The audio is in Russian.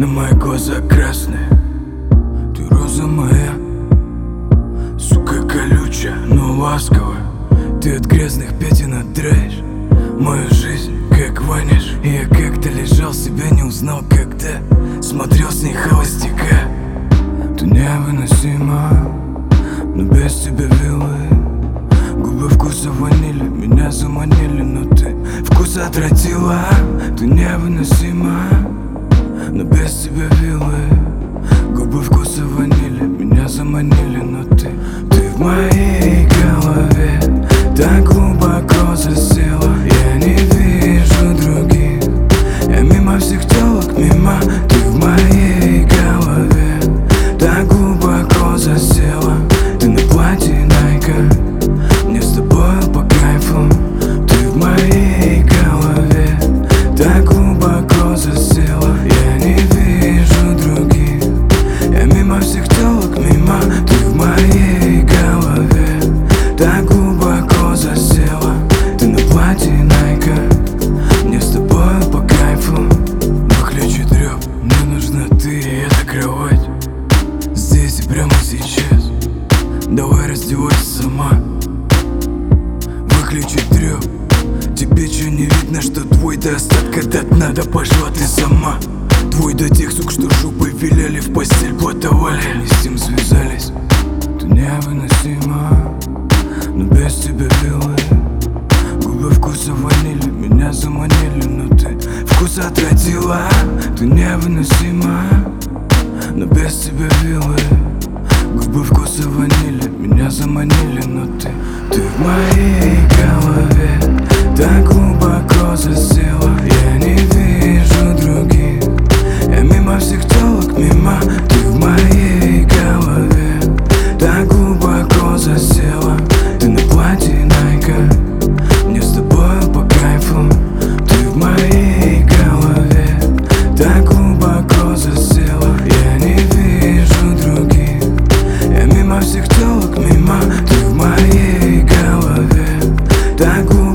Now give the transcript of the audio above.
но мои глаза красные. Ты роза моя, сука колючая, но ласковая. Ты от грязных пятен отдраешь мою жизнь, как воняешь. И я как-то лежал, себя не узнал, когда смотрел с ней холостяка. Ты невыносима, но без тебя вилы. Губы вкуса ванили, меня заманили, но ты вкус отвратила. Ты невыносима, но без тебя вилы. Губы вкуса ванили, меня заманили, но ты в моей голове так глубоко засела. Я не вижу других, я мимо всех телок, мимо. Ты в моей голове так глубоко засела. Ты на платье Найка, мне с тобой по кайфу. Ты в моей голове так глубоко засела. Я не вижу других, я мимо всех телок, мимо. Ты в моей голове так глубоко засела. Ты на платье Найка, мне с тобой по кайфу. Выключи трёп, мне нужна ты и эта кровать. Здесь и прямо сейчас, давай раздевайся сама. Выключи трёп, тебе чё не видно, что твой до остатка до дна? Да пошла ты сама. Твой до тех сук, что жопой виляли, в постель плотовали, они с тем связались. Ты невыносима, но без тебя вилы. Губы вкуса ванили, меня заманили, но ты вкус отвратила. Ты невыносима, но без тебя вилы. Губы вкуса ванили, меня заманили, но ты в моей голове так глубоко засела. Я не вижу других, я мимо всех телок, мимо. Ты в моей голове так глубоко засела. Ты на платье Найка, мне с тобой по кайфу. Ты в моей голове так глубоко засела. Я не вижу других, я мимо всех телок, мимо. Ты в моей голове так глубоко